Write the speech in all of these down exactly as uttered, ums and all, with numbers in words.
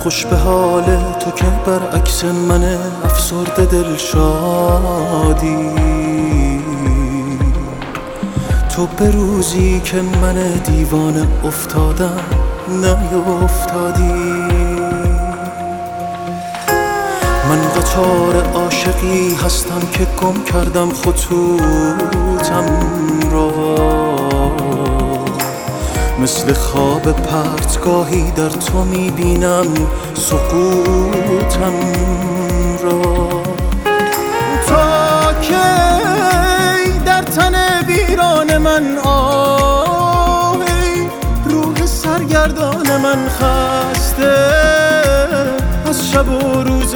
خوش به حال تو که برعکس من افسرده دلشادی. تو به روزی که من دیوانه افتادم نیفتادی. من قطار عاشقی هستم که گم کردم خطوطم را، مثل خواب پرتگاهی در تو میبینم سقوطم را. تا کی در تن ویران من آهی، روح سرگردان من خسته از شب و روز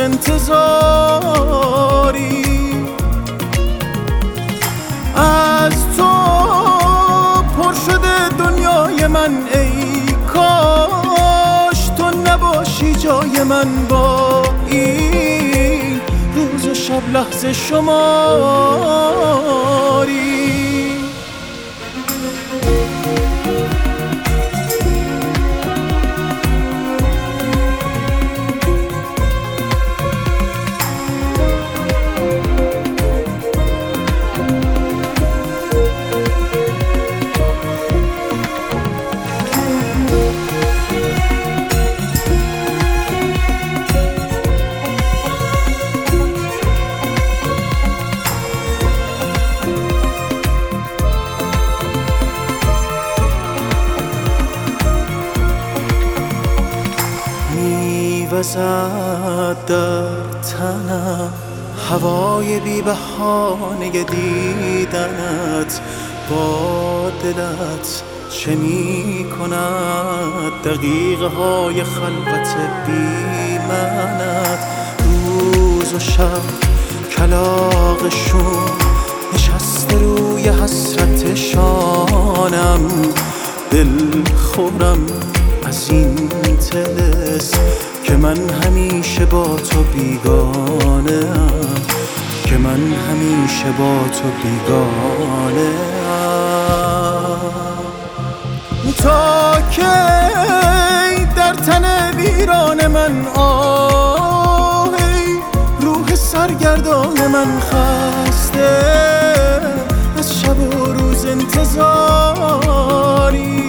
انتظاری. از تو پر شده دنیای من، ای کاش تو نباشی جای من با این روز و شب لحظه شماری. وزد در تنم هوای بی بهانه دیدنت، با دلت چه می کند دقیقه های خلوت بی منت. روز و شب کلاغشون نشسته روی حسرت شانم، دل خورم از این طلسم که من همیشه با تو بیگانه ام، که من همیشه با تو بیگانه ام. تا کی در تن ویران من آهی، روح سرگردان من خسته از شب و روز انتظاری.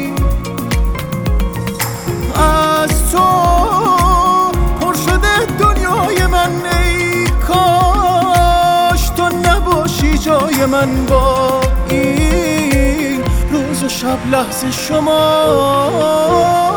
از تو پر شده دنیای من، ای کاش تو نباشی جای من با این روز و شب لحظه شما.